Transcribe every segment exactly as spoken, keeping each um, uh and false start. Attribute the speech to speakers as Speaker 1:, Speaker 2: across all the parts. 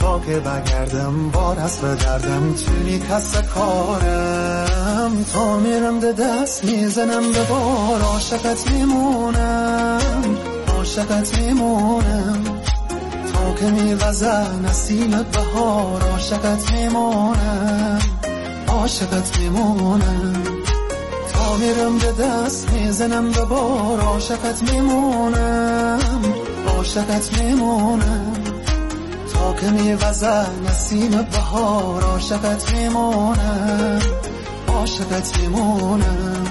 Speaker 1: تا که بگردم بار است به دردم توی کس کارم تا میرم ده دست میزنم به بار عاشقت میمونم عاشقت میمونم تا که میوزه نسیم بهار عاشقت میمونم عاشقت میمونم تا میرم به دست میزنم به بار عاشقت میمونم عاشقت میمونم تا که میوزه نسیم بهار عاشقت میمونم عاشقت میمونم.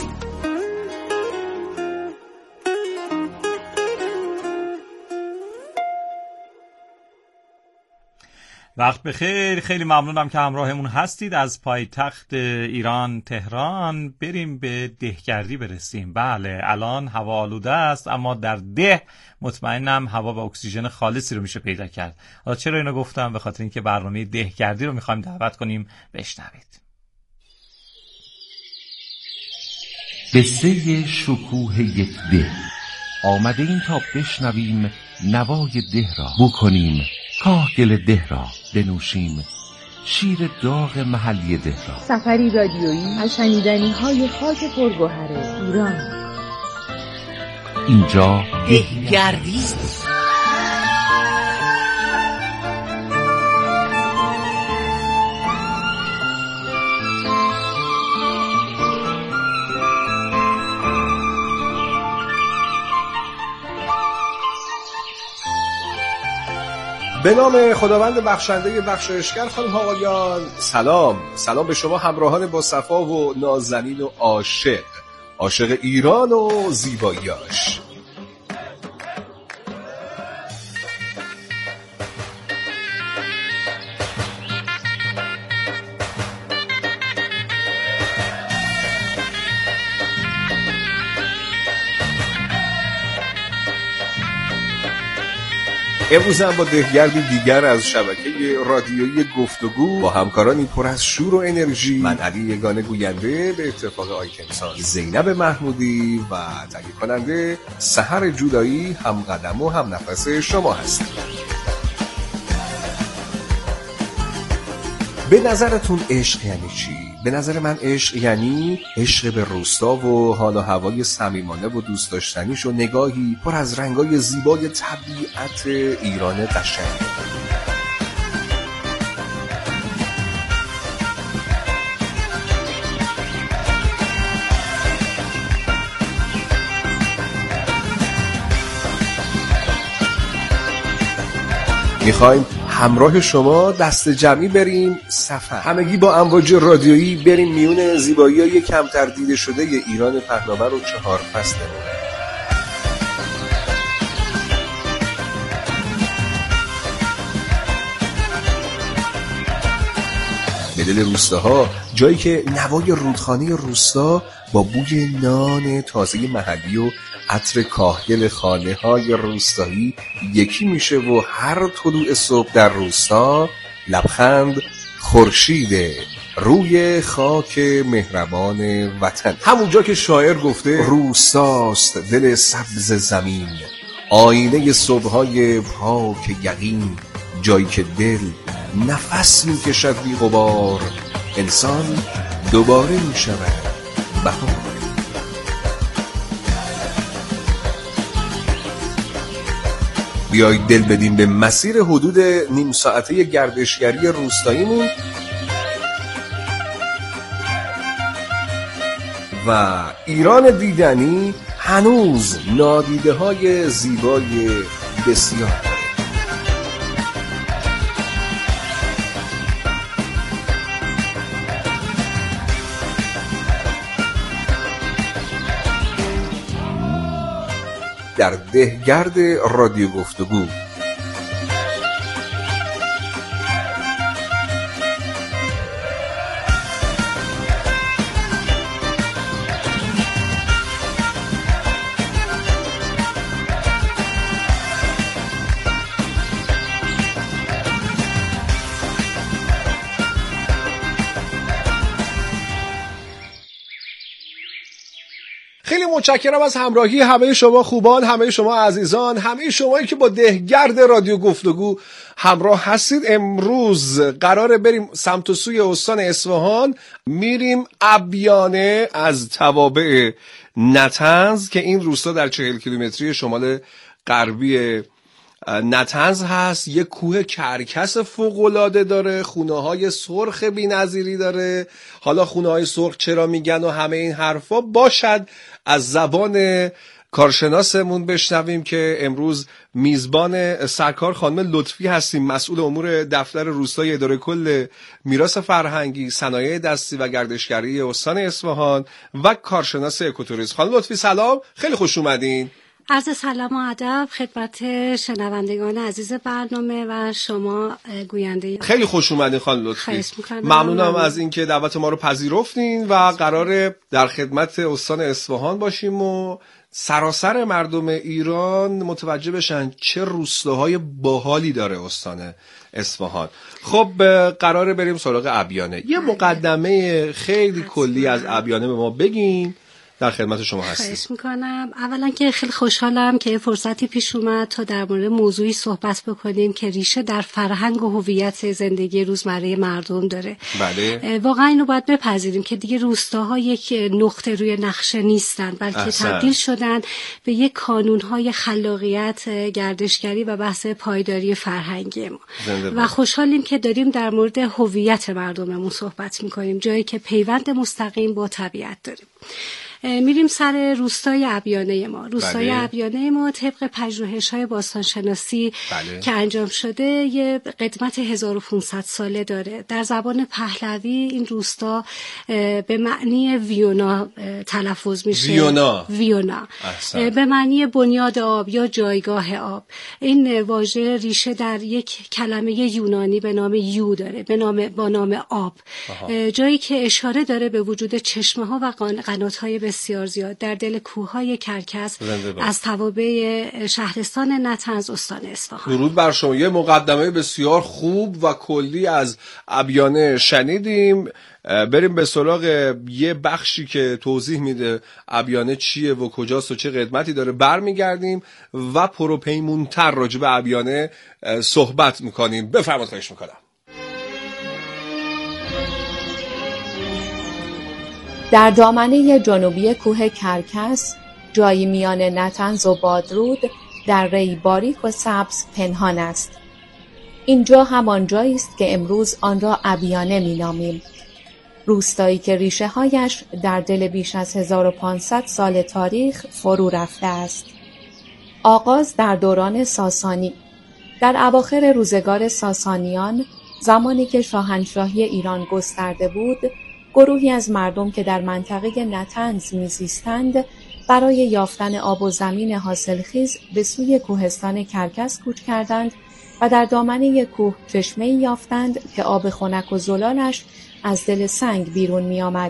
Speaker 2: وقت بخیر، خیلی ممنونم که همراهمون هستید. از پایتخت ایران تهران بریم به دهگردی برسیم. بله الان هوا آلوده است، اما در ده مطمئنم هوا و اکسیژن خالصی رو میشه پیدا کرد. حالا چرا اینو گفتم؟ به خاطر اینکه برنامه دهگردی رو میخوایم دعوت کنیم بشنوید.
Speaker 3: قصه شکوه یک ده. آمده این تا بشنویم نوای ده را، بو کنیم کاهگل ده را، بنوشیم شیر داغ محلی ده را.
Speaker 4: سفری رادیویی از شنیدنی های خاک پرگوهر ایران.
Speaker 3: اینجا
Speaker 5: دهگردی است.
Speaker 6: به نام خداوند بخشنده بخشایشگر. خانم آقایان سلام، سلام به شما همراهان با صفا و نازنین و عاشق، عاشق ایران و زیباییاش. امروز هم با دهگردی دیگر از شبکه رادیویی گفتگو با همکارانی پر از شور و انرژی، من علی یگانه گوینده، به اتفاق آیتمساز زینب محمودی و تهیه کننده سحر جودایی هم قدم و هم نفس شما هستیم. به نظرتون عشق یعنی چی؟ به نظر من عشق یعنی عشق به روستا و حال و هوای صمیمانه و دوست داشتنیش و نگاهی پر از رنگای زیبای طبیعت ایران قشنگ. میخوایم همراه شما دست جمعی بریم سفر، همگی با امواج رادیویی بریم میون زیبایی‌های کمتر دیده شده ایران پهناور و چهار فصله. به دل روستاها، جایی که نوای رودخانه روستا با بوی نان تازه محلی و عطر کاهگل خانه های روستایی یکی میشه و هر طلوع صبح در روستا لبخند خورشید روی خاک مهربان وطن. همونجا که شاعر گفته روستاست دل سبز زمین، آینه صبح‌های پاک یقین، جایی که دل نفس میکشد بی غبار، انسان دوباره میشود بهار. بیایید دل بدیم به مسیر حدود نیم ساعته گردشگری روستاییمون و ایران دیدنی هنوز نادیده های زیبای بسیار داره. در دهگرد رادیو گفتگو خیلی خیلی متشکرم از همراهی همه شما خوبان، همه شما عزیزان، همه شمایی که با دهگرد رادیو گفتگو همراه هستید. امروز قراره بریم سمت و سوی استان اصفهان، میریم ابیانه از توابع نطنز که این روستا در چهل کیلومتری شمال غربی نطنز هست. یک کوه کرکس فوق‌العاده داره، خونه‌های سرخ بی‌نظیری داره. حالا خونه‌های سرخ چرا میگن و همه این حرفا باشد از زبان کارشناسمون بشنویم که امروز میزبان سرکار خانم لطفی هستیم، مسئول امور دفتر روستایی اداره کل میراث فرهنگی، صنایع دستی و گردشگری استان اصفهان و کارشناس اکوتوریسم. خانم لطفی سلام، خیلی خوش اومدین.
Speaker 7: عرض سلام و ادب خدمت شنوندگان عزیز برنامه و شما گوینده.
Speaker 6: خیلی خوش اومدین خانم لطفی. ممنونم از اینکه دعوت ما رو پذیرفتین و قراره در خدمت استان اصفهان باشیم و سراسر مردم ایران متوجه بشن چه روستاهای باحالی داره استان اصفهان. خب قراره بریم سراغ ابیانه. یه مقدمه خیلی کلی از ابیانه به ما بگین، در خدمت شما هستیم.
Speaker 7: خواهش میکنم. اولا که خیلی خوشحالم که فرصتی پیش اومد تا در مورد موضوعی صحبت بکنیم که ریشه در فرهنگ و هویت زندگی روزمره مردم داره.
Speaker 6: بله.
Speaker 7: واقعا اینو باید بپذیریم که دیگه روستاها یک نقطه روی نقشه نیستن، بلکه احسن. تبدیل شدن به یک کانونهای خلاقیت، گردشگری و بحث پایداری فرهنگی ما. و خوشحالیم که داریم در مورد هویت مردممون صحبت میکنیم، جایی که پیوند مستقیم با طبیعت داریم. میریم سر روستای ابیانه ما. روستای بله. ابیانه ما طبق پژوهش‌های باستانشناسی بله. که انجام شده یه قدمت هزار و پانصد ساله داره. در زبان پهلوی این روستا به معنی ویونا تلفظ میشه.
Speaker 6: ویونا.
Speaker 7: ویونا. به معنی بنیاد آب یا جایگاه آب. این واژه ریشه در یک کلمه یونانی به نام یو داره، به نام با نام آب. آها. جایی که اشاره داره به وجود چشمه‌ها و قنات‌های بسیار زیاد در دل کوههای کرکس از توابع شهرستان نطنز استان اصفهان.
Speaker 6: درود بر شما. یه مقدمه بسیار خوب و کلی از ابیانه شنیدیم. بریم به سراغ یه بخشی که توضیح میده ابیانه چیه و کجاست و چه قدمتی داره. برمیگردیم و پروپیمونتر راجع به ابیانه صحبت میکنیم. بفرمایید، خواهش میکنم.
Speaker 8: در دامنه جنوبی کوه کرکس، جایی میان نطنز و بادرود، در ری باریک و سبز پنهان است. اینجا همان جایی است که امروز آن را ابیانه مینامیم. روستایی که ریشه هایش در دل بیش از هزار و پانصد سال تاریخ فرو رفته است. آغاز در دوران ساسانی. در اواخر روزگار ساسانیان، زمانی که شاهنشاهی ایران گسترده بود، گروهی از مردم که در منطقه نطنز میزیستند برای یافتن آب و زمین حاصلخیز به سوی کوهستان کرکس کوچ کردند و در دامنه کوه چشمه‌ای یافتند که آب خنک و زلالش از دل سنگ بیرون می آمد.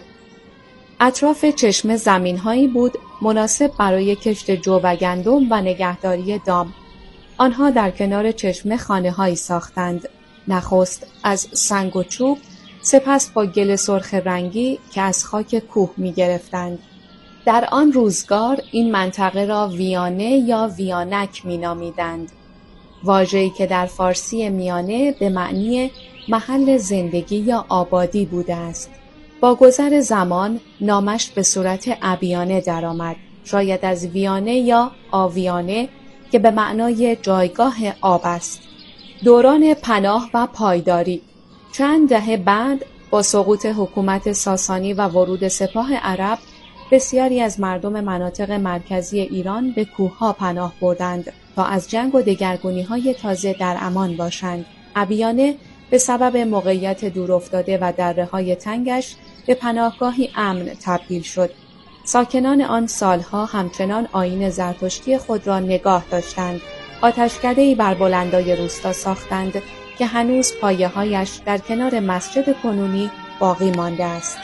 Speaker 8: اطراف چشمه زمین‌هایی بود مناسب برای کشت جو و گندم و نگهداری دام. آنها در کنار چشمه خانه‌هایی ساختند، نخست از سنگ و چوب، سپس با گل سرخ رنگی که از خاک کوه می گرفتند. در آن روزگار این منطقه را ویانه یا ویانک می نامیدند. واژه‌ای که در فارسی میانه به معنی محل زندگی یا آبادی بوده است. با گذر زمان نامش به صورت ابیانه درآمد، شاید از ویانه یا آویانه که به معنای جایگاه آب است. دوران پناه و پایداری. چند دهه بعد با سقوط حکومت ساسانی و ورود سپاه عرب، بسیاری از مردم مناطق مرکزی ایران به کوه‌ها پناه بردند تا از جنگ و دگرگونی‌های تازه در امان باشند. ابیانه به سبب موقعیت دورافتاده و دره‌های تنگش به پناهگاهی امن تبدیل شد. ساکنان آن سالها همچنان آیین زرتشتی خود را نگاه داشتند. آتشکده‌ای بر بلندای روستا ساختند که هنوز پایه‌هایش در کنار مسجد کنونی باقی مانده است.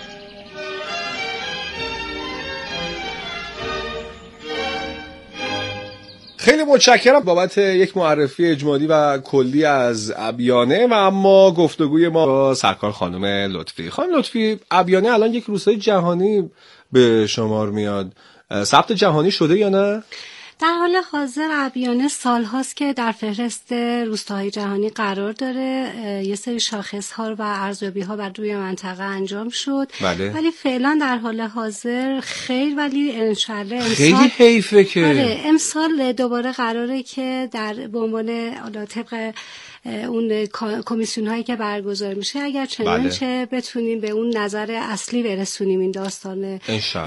Speaker 6: خیلی متشکرم بابت یک معرفی اجمالی و کلی از ابیانه و اما گفتگوی ما با سرکار خانم لطفی. خانم لطفی، ابیانه الان یک روستای جهانی به شمار میاد. ثبت جهانی شده یا نه؟
Speaker 7: در حال حاضر ابیانه سال هاست که در فهرست روستاهای جهانی قرار داره. یه سری شاخص ها و ارزیابی ها بر روی منطقه انجام شد.
Speaker 6: بله.
Speaker 7: ولی فعلا در حال حاضر خیر، ولی انشالله امسال
Speaker 6: خیلی حیفه که
Speaker 7: آره امسال دوباره قراره که در به عنوان طبق اون کمیسیون هایی که برگزار میشه اگر چنانچه بله. بتونیم به اون نظر اصلی برسونیم این داستان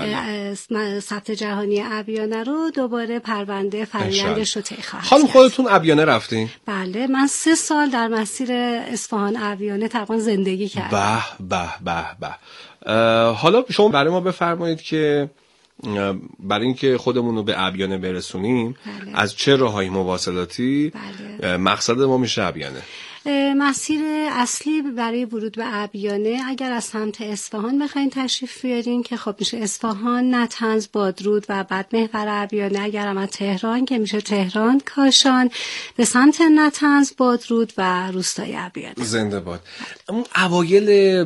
Speaker 7: ثبت جهانی ابیانه رو، دوباره پرونده فرآیندش رو طی خواهد کرد.
Speaker 6: خانم خودتون ابیانه رفتین؟
Speaker 7: بله، من سه سال در مسیر اصفهان ابیانه تقریبا زندگی کردم.
Speaker 6: به به به به. حالا شما برای ما بفرمایید که برای اینکه خودمون رو به ابیانه برسونیم بله. از چه راههای مواصلاتی بله. مقصد ما میشه ابیانه؟
Speaker 7: مسیر اصلی برای ورود به ابیانه اگر از سمت اصفهان بخواین تشریف بیارین که خب میشه اصفهان، نطنز، بادرود و بعد محور ابیانه. اگر هم از تهران که میشه تهران، کاشان، به سمت نطنز، بادرود و روستای ابیانه.
Speaker 6: زنده باد. اون اوایل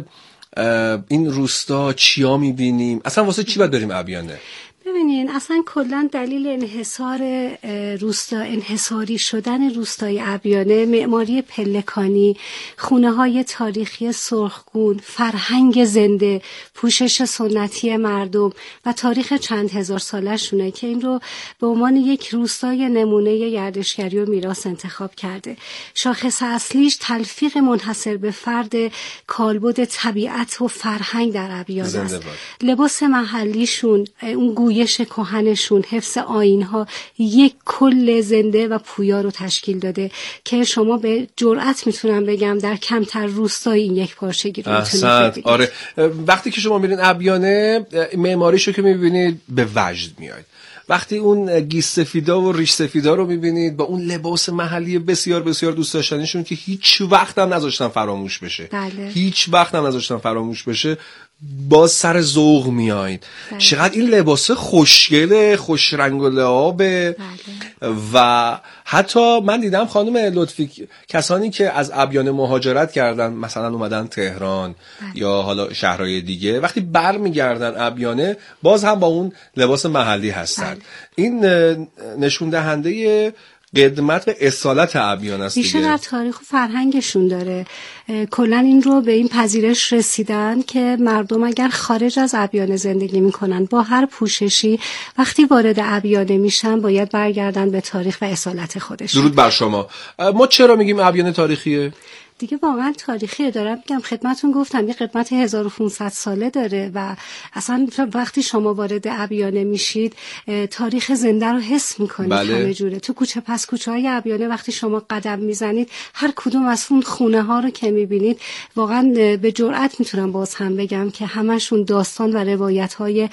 Speaker 6: این روستا چیا میبینیم؟ اصلا واسه چی باید بریم ابیانه؟
Speaker 7: ببینین اصلا کلا دلیل انحصار روستا انحصاری شدن روستای ابیانه معماری پلکانی، خونه‌های تاریخی سرخگون، فرهنگ زنده، پوشش سنتی مردم و تاریخ چند هزار ساله شونه که این رو به عنوان یک روستای نمونه گردشگری و میراث انتخاب کرده. شاخص اصلیش تلفیق منحصر به فرد کالبد طبیعت و فرهنگ در ابیانه است. لباس محلیشون، اون گویش کهنشون، حفظ آیین‌ها یک کل زنده و پویا رو تشکیل داده که شما به جرئت میتونم بگم در کمتر روستای این یک پارچگی رو میتونید ببینید.
Speaker 6: آره، وقتی که شما میرین ابیانه معماریشو که میبینید به وجد میاد. وقتی اون گیس سفیدا و ریش سفیدا رو میبینید با اون لباس محلی بسیار بسیار دوست داشتنیشون که هیچ وقت هم نذاشتن فراموش بشه
Speaker 7: بله.
Speaker 6: هیچ وقت هم نذاشتن فراموش بشه، باز سر ذوق میایید. بله. چقدر این لباس خوشگله، خوش رنگ و لعابه. بله. و حتی من دیدم خانم لطفی کسانی که از ابیانه مهاجرت کردن، مثلا اومدن تهران بله. یا حالا شهرهای دیگه، وقتی بر میگردن ابیانه باز هم با اون لباس محلی هستن. بله. این نشون دهنده قدمت و اصالت ابیانه است دیگه.
Speaker 7: بیشتر در تاریخ و فرهنگشون داره. کلا این رو به این پذیرش رسیدن که مردم اگر خارج از ابیانه زندگی میکنن با هر پوششی، وقتی وارد ابیانه میشن باید برگردن به تاریخ و اصالت خودشون.
Speaker 6: درود بر شما. ما چرا میگیم ابیانه تاریخیه؟
Speaker 7: دیگه واقعا تاریخیه. دارم میگم خدمتون گفتم یه قدمت هزار و پانصد ساله داره و اصلا وقتی شما وارد ابیانه میشید تاریخ زنده رو حس میکنید. بله. همه جوره تو کوچه پس کوچه های ابیانه وقتی شما قدم میزنید هر کدوم از اون خونه ها رو که میبینید واقعا به جرئت میتونم باز هم بگم که همشون داستان و روایت های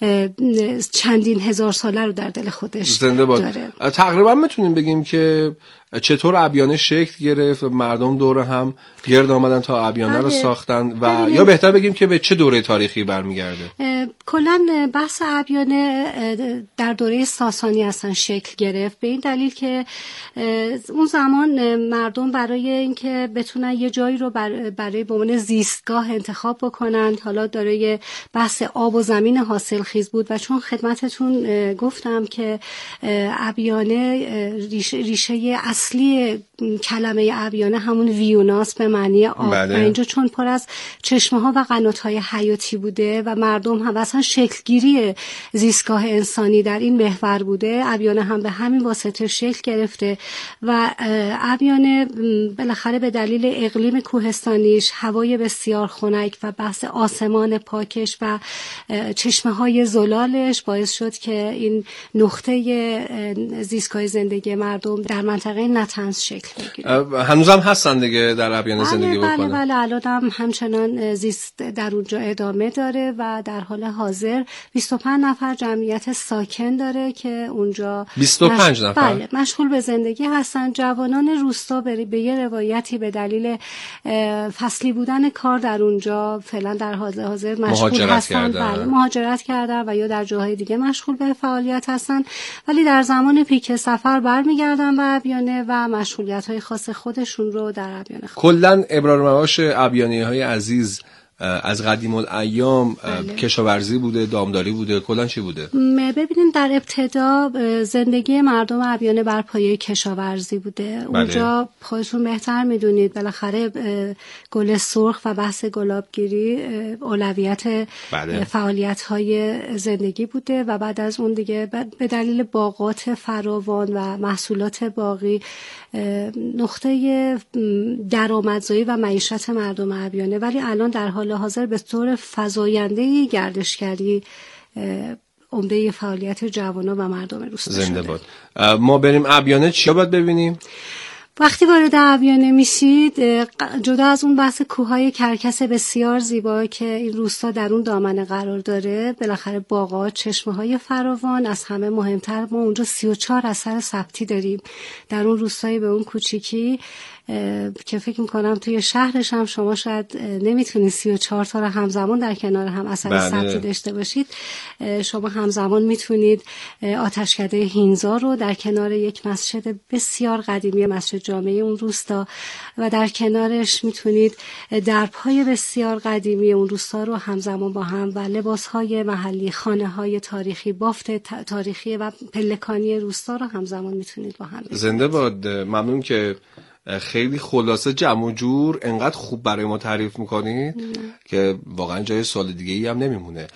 Speaker 7: چندین هزار ساله رو در دل خودش
Speaker 6: زنده داره. تقریبا میتونیم بگیم که چطور ابیانه شکل گرفت و مردم دور هم گرد آمدن تا ابیانه رو ساختن و بله. یا بهتر بگیم که به چه دوره تاریخی برمیگرده؟
Speaker 7: کلا بحث ابیانه در دوره ساسانی اصلا شکل گرفت، به این دلیل که اون زمان مردم برای اینکه بتونن یه جایی رو برای به عنوان زیستگاه انتخاب بکنن، حالا دارای بحث آب و زمین حاصلخیز بود و چون خدمتتون گفتم که ابیانه ریشه, ریشه اصلی کلمه ابیانه همون ویوناست به معنی آب. بله. و اینجا چون پر از چشمه ها و قنات های حیاتی بوده و مردم هم اصلا شکلگیری زیستگاه انسانی در این محور بوده، ابیانه هم به همین واسطه شکل گرفته و ابیانه بالاخره به دلیل اقلیم کوهستانیش، هوای بسیار خنک و بحث آسمان پاکش و چشمه های زلالش باعث شد که این نقطه زیستگاه زندگی مردم در منطقه نطنز شکل بگیره.
Speaker 6: هنوزم هستن دیگه در ابیانه زندگی بکنن؟
Speaker 7: بله بله الان هم همچنان زیست در اونجا ادامه داره و در حال حاضر بیست و پنج نفر جمعیت ساکن داره که اونجا
Speaker 6: بیست و پنج
Speaker 7: مش...
Speaker 6: نفر
Speaker 7: بله مشغول به زندگی هستن. جوانان روستا به یه روایتی به دلیل فصلی بودن کار در اونجا فعلا در حال حاضر مشغول هستن. بله مهاجرت کردن و یا در جاهای دیگه مشغول به فعالیت هستن، ولی در زمان پیک سفر برمیگردن به ابیانه و مشغولیت‌های خاص خودشون رو در ابیانه.
Speaker 6: کلاً ابرار معاش ابیانی‌های عزیز از قدیم الایام بله. کشاورزی بوده، دامداری بوده، کلا چی بوده؟
Speaker 7: ببینیم در ابتدا زندگی مردم ابیانه بر پایه کشاورزی بوده. بله. اونجا خودتون بهتر میدونید بالاخره گل سرخ و بحث گلابگیری اولویت بله. فعالیت‌های زندگی بوده و بعد از اون دیگه به دلیل باغات فراوان و محصولات باغی نقطه درآمدزایی و معیشت مردم ابیانه، ولی الان در حال حاضر به طور فزاینده گردشگری عمده فعالیت جوانان و مردم روستا شده.
Speaker 6: زنده باد. ما بریم ابیانه چیا باید ببینیم؟
Speaker 7: وقتی وارد ابیانه میشید، جدا از اون بحث کوههای کرکس بسیار زیبا که این روستا در اون دامنه قرار داره، بالاخره باغات، چشمه‌های فراوان، از همه مهمتر ما اونجا سی و چهار اثر ثبتی داریم در اون روستایی به اون کوچیکی که فکر میکنم توی شهرش هم شما شاید نمیتونید سی و چهار تا رو همزمان در کنار هم اثر ثبتی داشته باشید. شما همزمان میتونید آتشکده هینزا رو در کنار یک مسجد بسیار قدیمی، مسجد جامع اون روستا، و در کنارش میتونید درب‌های بسیار قدیمی اون روستا رو همزمان با هم و لباس‌های محلی، خانه‌های تاریخی، بافت تاریخی و پلکانی روستا رو همزمان میتونید با هم ببینید.
Speaker 6: زنده باد. ممنون که خیلی خلاصه جمع و جور انقدر خوب برای ما تعریف میکنید که واقعا جای سوال دیگه ای هم نمیمونه.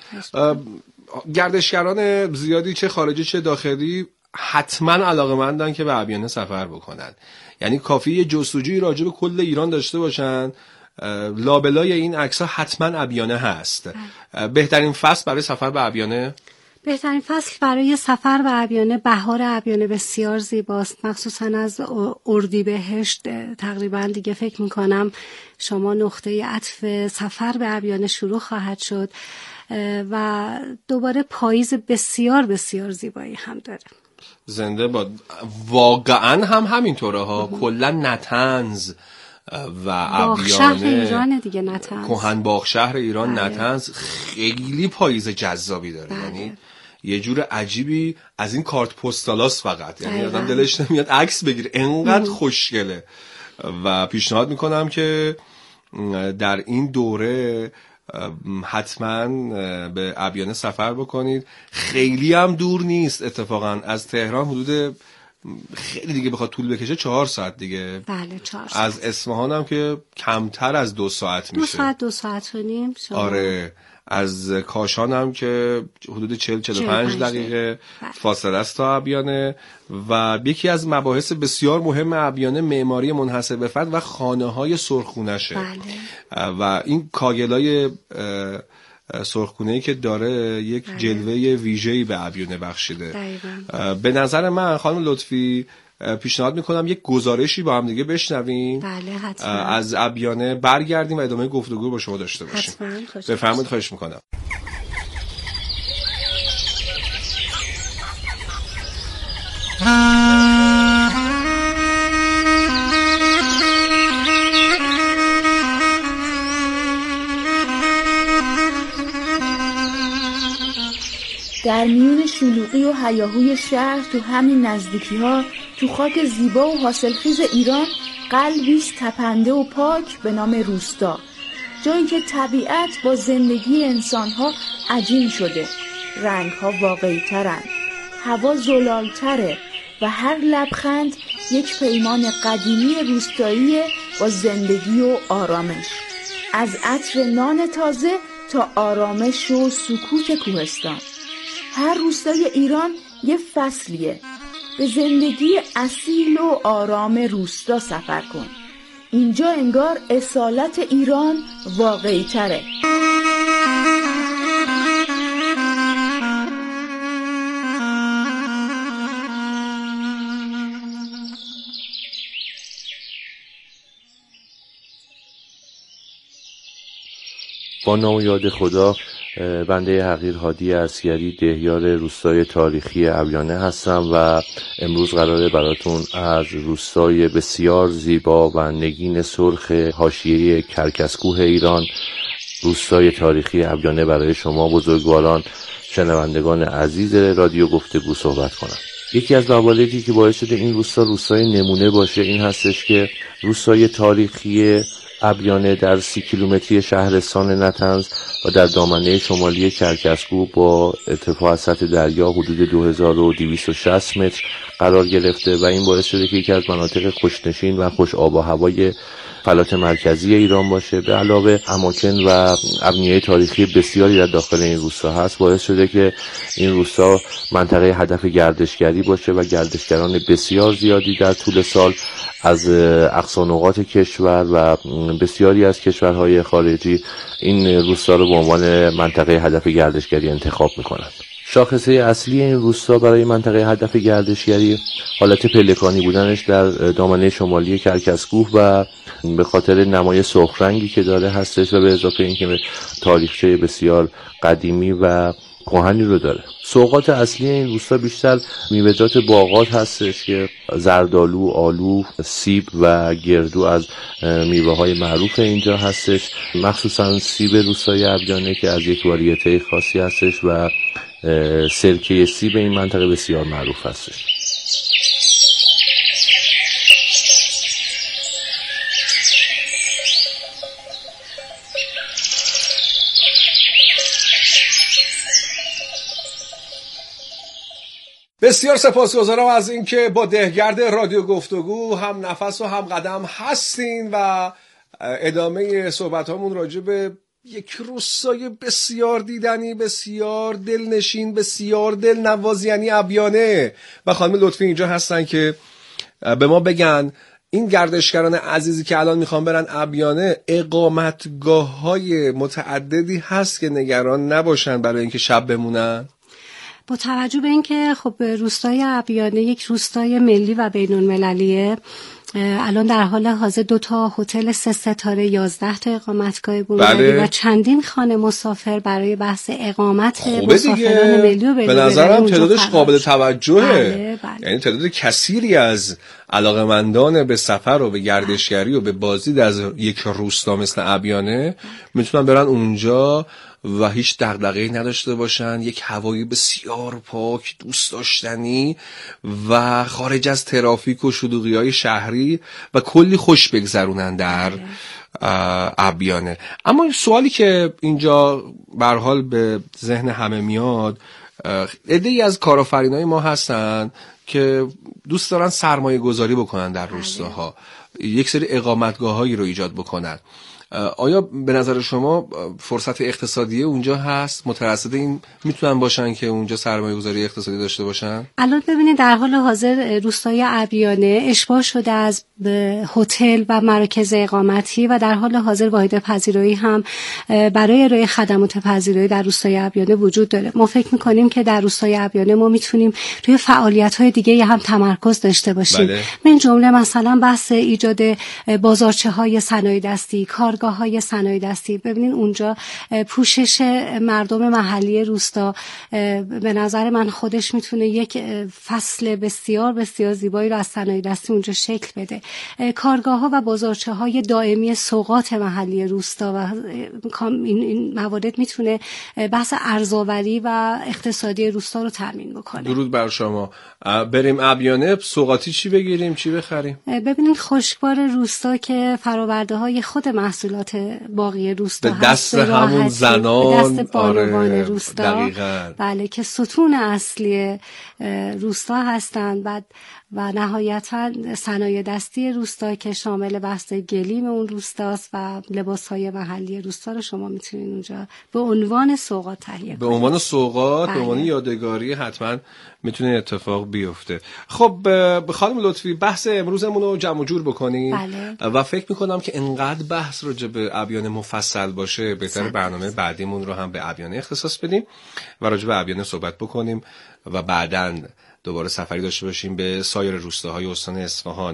Speaker 6: گردشگران زیادی چه خارجی چه داخلی حتما علاقه‌مندن که به ابیانه سفر بکنن، یعنی کافیه یه جستجویی راجع به کل ایران داشته باشن، لابلای این عکس‌ها حتما ابیانه هست. بهترین فصل برای سفر به ابیانه؟
Speaker 7: بهترین فصل برای سفر به ابیانه بهار ابیانه بسیار زیباست، مخصوصا از اردیبهشت تقریبا دیگه فکر میکنم شما نقطه عطف سفر به ابیانه شروع خواهد شد و دوباره پاییز بسیار بسیار زیبایی هم داره.
Speaker 6: زنده باد. واقعا هم همینطوره ها. کلا نطنز و ابیانه
Speaker 7: ایران دیگه، نطنز
Speaker 6: کهن باغ شهر ایران بله. نطنز خیلی پاییز جذابی داره بله. یعنی یه جور عجیبی از این کارت پستالاست فقط، یعنی آدم دلش نمیاد عکس بگیره، انقدر خوشگله. و پیشنهاد میکنم که در این دوره حتما به ابیانه سفر بکنید. خیلی هم دور نیست، اتفاقا از تهران حدود خیلی دیگه بخواد طول بکشه چهار ساعت دیگه.
Speaker 7: بله چهار ساعت.
Speaker 6: از اصفهان هم که کمتر از دو ساعت میشه.
Speaker 7: دو ساعت دو ساعت و نیم.
Speaker 6: آره. از کاشان هم که حدود چهل چهل و پنج دقیقه فاصله است تا ابیانه. و یکی از مباحث بسیار مهم ابیانه معماری منحصر به فرد و خانه‌های سرخونه‌شه. بله. و این کاگلای سرخونه‌ای که داره یک بله. جلوه ویژه‌ای به ابیانه بخشیده. دقیقاً. به نظر من خانم لطفی پیشنهاد میکنم یک گزارشی با هم دیگه بشنویم.
Speaker 7: بله حتما.
Speaker 6: از ابیانه برگردیم و ادامه گفتگو با شما داشته باشیم. حتما. بفرمایید. خواهش میکنم.
Speaker 8: در میون شلوغی و هیاهوی شهر، تو همین نزدیکی ها، تو خاک زیبا و حاصلخیز ایران، قلبیست تپنده و پاک به نام روستا، جایی که طبیعت با زندگی انسانها عجین شده، رنگها واقعی ترن، هوا زلال تره و هر لبخند یک پیمان قدیمی روستایی با زندگی و آرامش، از عطر نان تازه تا آرامش و سکوت کوهستان. هر روستای ایران یه فصلیه. به زندگی اصیل و آرام روستا سفر کن. اینجا انگار اصالت ایران واقعی تره.
Speaker 3: با نام و یاد خدا، بنده حقیر هادی عسگری، دهیار روستای تاریخی ابیانه هستم و امروز قراره براتون از روستای بسیار زیبا و نگین سرخ حاشیه کرکسکوه ایران، روستای تاریخی ابیانه، برای شما بزرگواران شنوندگان عزیز رادیو گفتگو صحبت کنم. یکی از مواردی که باعث شده این روستا روستای نمونه باشه این هستش که روستای تاریخی
Speaker 9: ابیانه در سی کیلومتری شهرستان نطنز و در دامنه شمالی کرکسکو با ارتفاع از سطح دریا حدود دو هزار و دویست و شصت متر قرار گرفته و این باعث شده که یکی از مناطق خوشنشین و خوش آب و هوای فلات مرکزی ایران باشه. به علاوه اماکن و ابنیه تاریخی بسیاری در داخل این روستا هست، باعث شده که این روستا منطقه هدف گردشگری باشه و گردشگران بسیار زیادی در طول سال از اقصا نقاط کشور و بسیاری از کشورهای خارجی این روستا رو به عنوان منطقه هدف گردشگری انتخاب میکنند. شاخصه اصلی این روستا برای منطقه هدف گردشگری حالت پلکانی بودنش در دامنه شمالی کرکسکوه و به خاطر نمای سرخ رنگی که داره هستش و به اضافه اینکه تاریخچه بسیار قدیمی و کهنی رو داره. سوغات اصلی این روستا بیشتر میوه‌جات باغات هستش که زردآلو، آلو، سیب و گردو از میوه‌های معروف اینجا هستش، مخصوصا سیب روستای ابیانه که از یک واریته خاصی هستش و سرکه سیب این منطقه بسیار معروف هستش.
Speaker 6: بسیار سپاسگزارم از اینکه با دهگرد رادیو گفتگو هم نفس و هم قدم هستین و ادامه صحبتامون راجع به یک روستای بسیار دیدنی، بسیار دلنشین، بسیار دلنواز یعنی ابیانه و خانم لطفی اینجا هستن که به ما بگن این گردشگران عزیزی که الان میخوان برن ابیانه اقامتگاه‌های متعددی هست که نگران نباشن برای اینکه شب بمونن.
Speaker 7: با توجه به اینکه خب روستای ابیانه یک روستای ملی و بین‌المللیه، الان در حال حاضر دو تا هتل سه ستاره، یازده تا اقامتگاه بومی و چندین خانه مسافر برای بحث اقامت مسافران ملی و بین‌المللی.
Speaker 6: به نظرم تعدادش قابل توجهه. بله بله. یعنی تعداد کثیری از علاقمندان به سفر و به گردشگری و به بازدید از یک روستا مثل ابیانه میتونن برن اونجا و هیچ دغدغه‌ای نداشته باشن، یک هوایی بسیار پاک، دوست داشتنی و خارج از ترافیک و شلوغی‌های شهری و کلی خوش بگذرونن در ابیانه. اما سوالی که اینجا به هر حال به ذهن همه میاد، عده‌ای از کارآفرینای ما هستن که دوست دارن سرمایه گذاری بکنن در روستاها، یک سری اقامتگاه‌هایی رو ایجاد بکنن. آیا به نظر شما فرصت اقتصادی اونجا هست؟ مترصد این میتونن باشن که اونجا سرمایه گذاری اقتصادی داشته باشن؟
Speaker 7: الان ببینید در حال حاضر روستای ابیانه اشباع شده از هتل و مراکز اقامتی و در حال حاضر واحد پذیرایی هم برای ارائه خدمات پذیرایی در روستای ابیانه وجود داره. ما فکر میکنیم که در روستای ابیانه ما میتونیم روی فعالیت‌های دیگه هم تمرکز داشته باشیم. بله. من جمله مثلا بحث ایجاد بازارچه‌های صنایع دستی، کارگاه‌های صنایع دستی. ببینید اونجا پوشش مردم محلی روستا به نظر من خودش میتونه یک فصل بسیار بسیار زیبایی رو از صنایع دستی اونجا شکل بده. کارگاه‌ها و بازارچه‌های دائمی سوغات محلی روستا و این موارد میتونه بحث ارزآوری و اقتصادی روستا رو تامین بکنه.
Speaker 6: درود بر شما. بریم ابیانه، سوغاتی چی بگیریم، چی بخریم؟
Speaker 7: ببینید خشکبار روستا که فرآورده‌های خود محصولات باقی روستا
Speaker 6: هست، دست همون زنان،
Speaker 7: دست بانوان آره، روستا.
Speaker 6: دقیقاً.
Speaker 7: بله که ستون اصلی روستا هستند. بعد و نهایتا صنایع دستی روستا که شامل بحث گلیم اون روستاست و لباس‌های محلی روستا رو شما میتونید اونجا به عنوان سوغات تهیه کنید.
Speaker 6: به عنوان سوغات، به عنوان یادگاری حتما میتونه اتفاق بیفته. خب خانم لطفی بحث امروزمون رو جمع و جور بکنیم.
Speaker 7: بله.
Speaker 6: و فکر میکنم که انقدر بحث راجع به ابیانه مفصل باشه، بهتر برنامه بعدیمون رو هم به ابیانه اختصاص بدیم و راجع به ابیانه صحبت بکنیم و بعداً دوباره سفری داشته باشیم به سایر روستاهای استان اصفهان.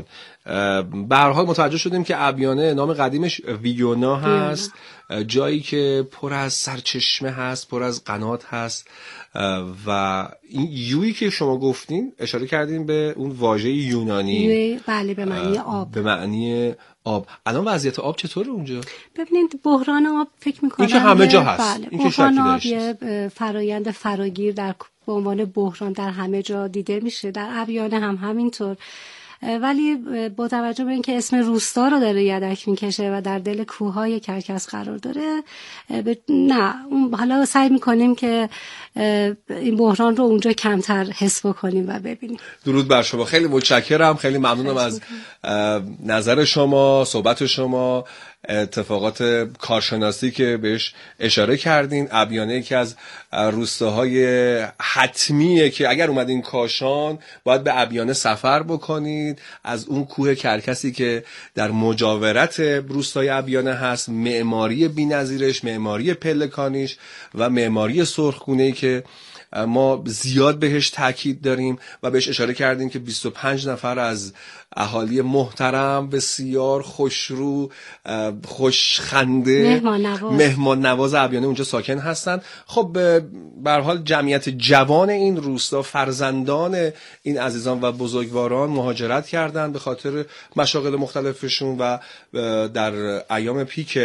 Speaker 6: به هر حال متوجه شدیم که ابیانه نام قدیمش ویونا هست، جایی که پر از سرچشمه هست، پر از قنات هست و این یویی که شما گفتین اشاره کردین به اون واژه یونانی.
Speaker 7: بله، به معنی آب.
Speaker 6: به معنی آب. الان وضعیت آب چطوره اونجا؟
Speaker 7: ببینید بحران آب فکر می‌کنم
Speaker 6: این که همه جا هست.
Speaker 7: بله.
Speaker 6: این که شکی داشت.
Speaker 7: یه فرایند فراگیر در به عنوان بحران در همه جا دیده میشه، در ابیانه هم همینطور. ولی با توجه به اینکه اسم روستا رو داره یدک میکشه و در دل کوههای کرکس قرار داره، نه حالا سعی میکنیم که این بحران رو اونجا کمتر حس بکنیم و ببینیم.
Speaker 6: درود بر شما، خیلی متشکرم، خیلی ممنونم از نظر شما، صحبت شما، اتفاقات کارشناسی که بهش اشاره کردین. ابیانه یکی از روستاهای حتمیه که اگر اومدین کاشان باید به ابیانه سفر بکنید. از اون کوه کرکسی که در مجاورت روستای ابیانه هست، معماری بی‌نظیرش، معماری پلکانیش و معماری سرخگونه‌ای که ما زیاد بهش تاکید داریم و بهش اشاره کردیم که بیست و پنج نفر از اهالی محترم، بسیار خوشرو، خوشخنده،
Speaker 7: مهمان نواز,
Speaker 6: مهمان نواز ابیانه اونجا ساکن هستن. خب به هر حال جمعیت جوان این روستا، فرزندان این عزیزان و بزرگواران مهاجرت کردن به خاطر مشاغل مختلفشون و در ایام پیک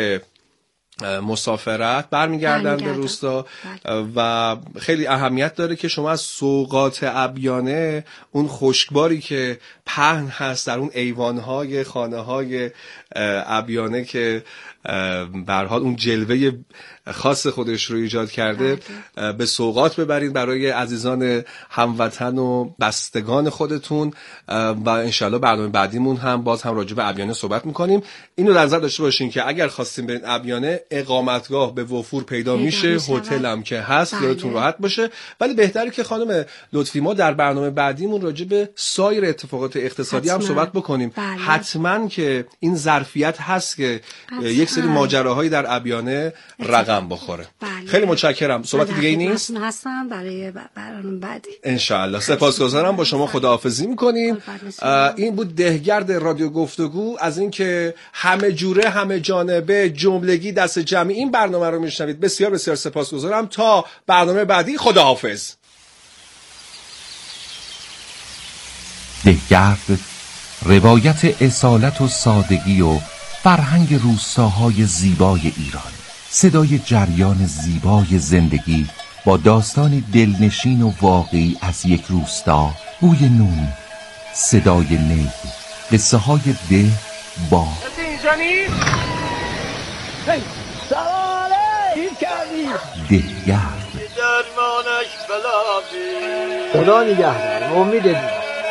Speaker 6: مسافرت برمیگردن به روستا و خیلی اهمیت داره که شما از سوغات ابیانه، اون خشکباری که پهن هست در اون ایوانهای خانه‌های ابیانه که به هر حال اون جلوه خاص خودش رو ایجاد کرده، به سوغات ببرید برای عزیزان هموطن و بستگان خودتون و انشالله برنامه بعدیمون هم باز هم راجع به ابیانه صحبت میکنیم. اینو در نظر داشته باشین که اگر خواستیم برین ابیانه، اقامتگاه به وفور پیدا میشه، هتل هم که هست، خیالتون راحت باشه. ولی بهتره که خانم لطفی ما در برنامه بعدیمون راجع به سایر اتفاقات اقتصادی حتما هم صحبت بکنیم.
Speaker 7: بله.
Speaker 6: حتما که این ظرفیت هست که حتما یک سری ماجراهایی در ابیانه رقم بخوره.
Speaker 7: بله.
Speaker 6: خیلی متشکرم. صحبت دیگه ای نیست؟
Speaker 7: هستم برای برنامه بعدی.
Speaker 6: انشالله. سپاسگزارم. با شما خداحافظی میکنیم. این بود دهگرد رادیو گفتگو. از اینکه همه جوره، همه جانبه، جملگی، دست جمعی این برنامه رو میشنوید بسیار بسیار سپاسگزارم. تا برنامه بعدی، خداحافظ.
Speaker 3: دهگرد، روایت اصالت و سادگی و فرهنگ روستاهای زیبای ایران، صدای جریان زیبای زندگی با داستانی دلنشین و واقعی از یک روستا، بوی نون، صدای نی، قصه های ده با دهگرد.
Speaker 10: خدا نگهدار. امید دید.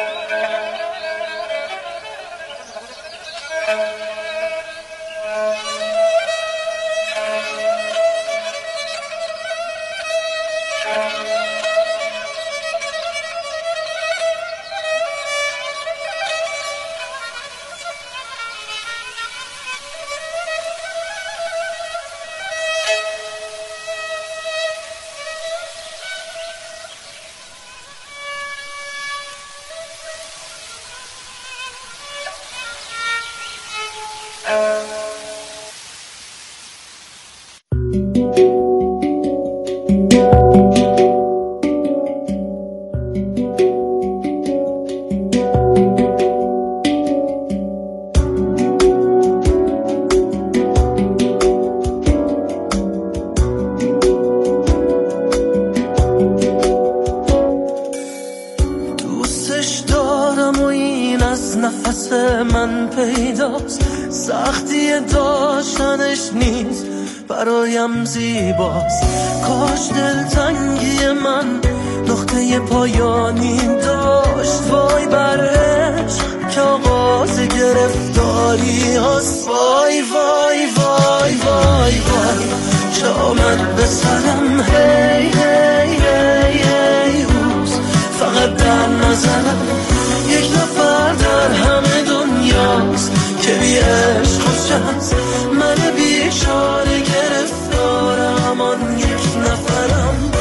Speaker 11: سختی داشتنش نیست برایم زیباست. کاش دلتنگی من نقطه پایانی داشت. وای بر عشق که آغاز گرفتاری هست. وای وای وای وای وای چه آمد به سرم. هی هی هی هی روز فقط در نظرم یک نفر در همه دنیاست که بی عشق خوش هست. من بیچاره گرفتارم آن یک نفرم.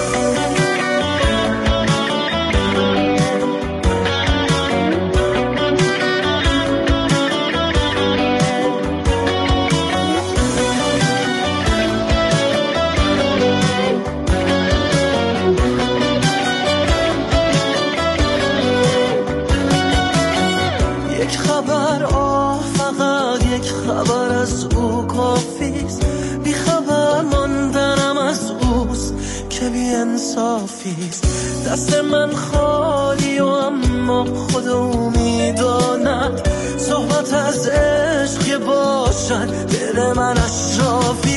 Speaker 11: یک خبر آه فقط یک خبر از او کافیست. بی خبر ماندنم از اوست که بی انصافیست. دست من خالی و اما خودو میداند صحبت از عشق باشد دل من اشرافی.